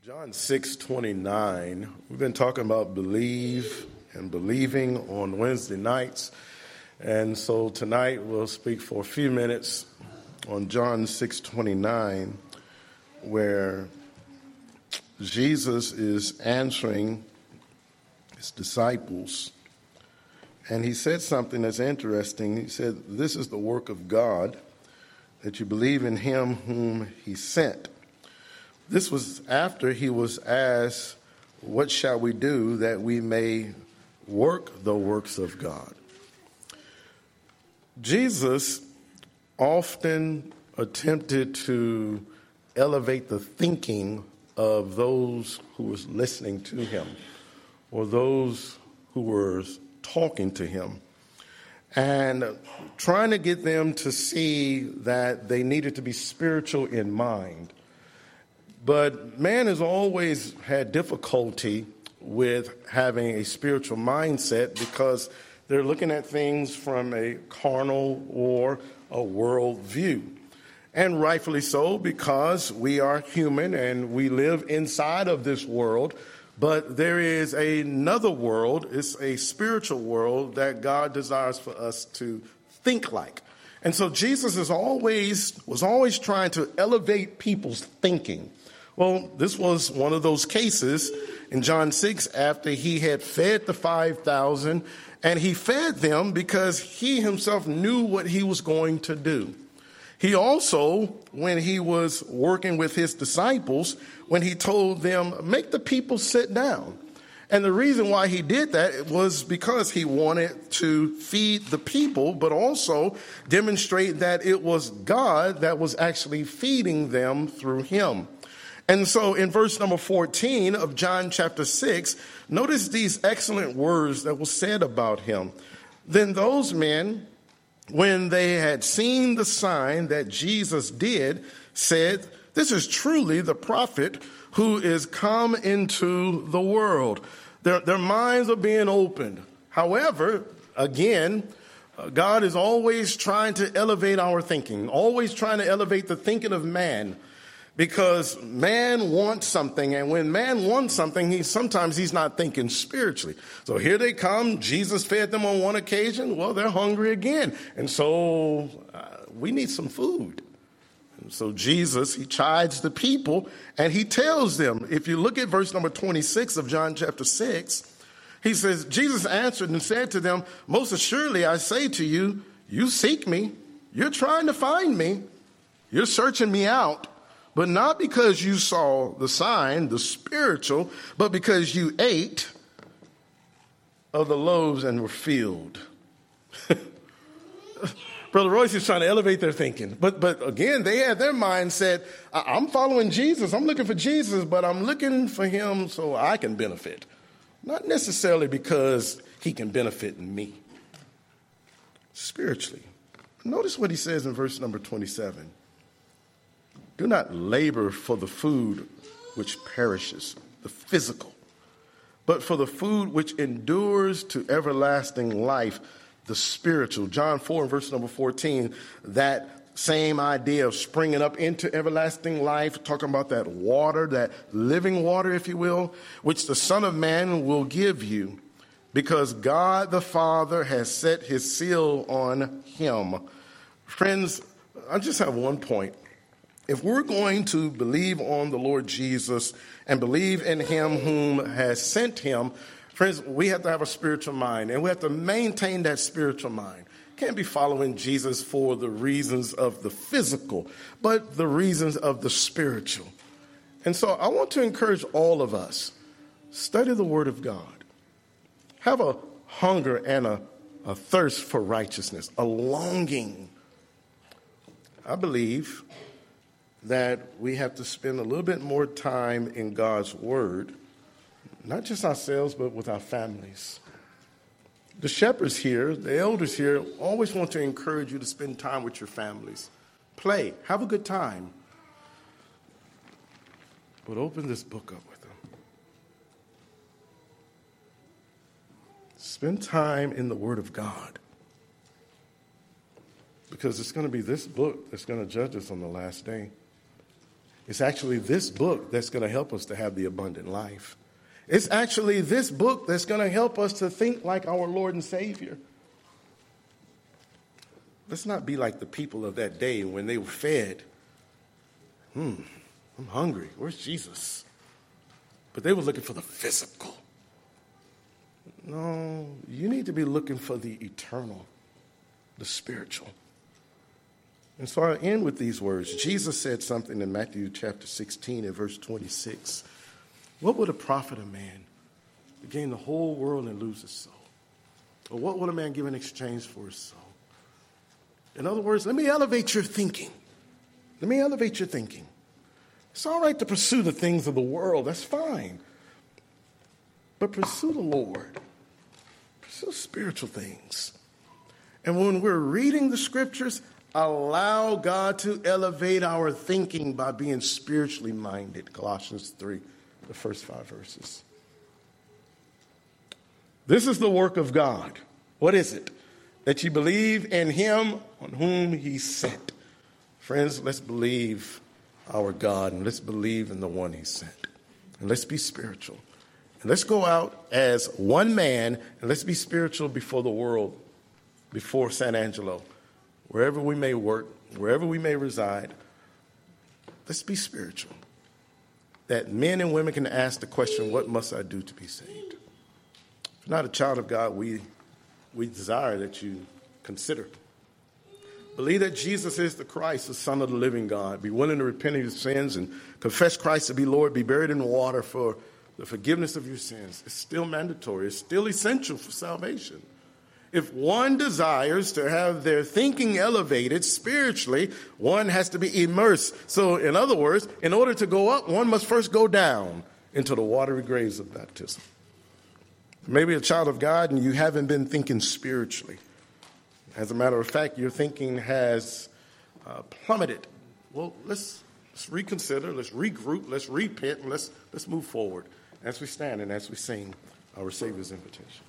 John 6:29, we've been talking about believe and believing on Wednesday nights. And so tonight we'll speak for a few minutes on John 6:29, where Jesus is answering his disciples. And he said something that's interesting. He said, "This is the work of God, that you believe in him whom he sent." This was after he was asked, "What shall we do that we may work the works of God?" Jesus often attempted to elevate the thinking of those who was listening to him or those who were talking to him, and trying to get them to see that they needed to be spiritual in mind. But man has always had difficulty with having a spiritual mindset because they're looking at things from a carnal or a world view. And rightfully so, because we are human and we live inside of this world. But there is another world, it's a spiritual world that God desires for us to think like. And so Jesus was always trying to elevate people's thinking. Well, this was one of those cases in John 6 after he had fed the 5,000, and he fed them because he himself knew what he was going to do. He also, when he was working with his disciples, when he told them, make the people sit down. And the reason why he did that was because he wanted to feed the people, but also demonstrate that it was God that was actually feeding them through him. And so in verse number 14 of John chapter 6, notice these excellent words that were said about him. Then those men, when they had seen the sign that Jesus did, said, "This is truly the prophet who is come into the world." Their minds are being opened. However, again, God is always trying to elevate our thinking, always trying to elevate the thinking of man. Because man wants something, and when man wants something, sometimes he's not thinking spiritually. So here they come. Jesus fed them on one occasion. Well, they're hungry again. And so we need some food. And so Jesus, he chides the people, and he tells them, if you look at verse number 26 of John chapter 6, he says, Jesus answered and said to them, "Most assuredly I say to you, you seek me. You're trying to find me. You're searching me out. But not because you saw the sign, the spiritual, but because you ate of the loaves and were filled." Brother Royce is trying to elevate their thinking. But again, they had their mindset, I'm following Jesus. I'm looking for Jesus, but I'm looking for him so I can benefit. Not necessarily because he can benefit me spiritually. Notice what he says in verse number 27. "Do not labor for the food which perishes, the physical, but for the food which endures to everlasting life, the spiritual." John 4 and verse number 14, that same idea of springing up into everlasting life, talking about that water, that living water, if you will, which the Son of Man will give you, because God the Father has set his seal on him. Friends, I just have one point. If we're going to believe on the Lord Jesus and believe in him whom has sent him, friends, we have to have a spiritual mind, and we have to maintain that spiritual mind. Can't be following Jesus for the reasons of the physical, but the reasons of the spiritual. And so I want to encourage all of us, study the Word of God. Have a hunger and a thirst for righteousness, a longing. I believe that we have to spend a little bit more time in God's Word, not just ourselves, but with our families. The shepherds here, the elders here, always want to encourage you to spend time with your families. Play, have a good time. But open this book up with them. Spend time in the Word of God. Because it's going to be this book that's going to judge us on the last day. It's actually this book that's going to help us to have the abundant life. It's actually this book that's going to help us to think like our Lord and Savior. Let's not be like the people of that day when they were fed. I'm hungry. Where's Jesus? But they were looking for the physical. No, you need to be looking for the eternal, the spiritual. And so I end with these words. Jesus said something in Matthew chapter 16 and verse 26. What would it profit a man to gain the whole world and lose his soul? Or what would a man give in exchange for his soul? In other words, let me elevate your thinking. Let me elevate your thinking. It's all right to pursue the things of the world. That's fine. But pursue the Lord. Pursue spiritual things. And when we're reading the scriptures, allow God to elevate our thinking by being spiritually minded. Colossians 3, the first 5 verses. This is the work of God. What is it? That you believe in him on whom he sent. Friends, let's believe our God and let's believe in the one he sent. And let's be spiritual. And let's go out as one man and let's be spiritual before the world, before San Angelo. Wherever we may work, wherever we may reside, let's be spiritual. That men and women can ask the question, what must I do to be saved? If you're not a child of God, we desire that you consider. Believe that Jesus is the Christ, the Son of the living God. Be willing to repent of your sins and confess Christ to be Lord. Be buried in water for the forgiveness of your sins. It's still mandatory. It's still essential for salvation. If one desires to have their thinking elevated spiritually, one has to be immersed. So, in other words, in order to go up, one must first go down into the watery graves of baptism. Maybe a child of God and you haven't been thinking spiritually. As a matter of fact, your thinking has plummeted. Well, let's reconsider, let's regroup, let's repent, and let's move forward as we stand and as we sing our Savior's invitation.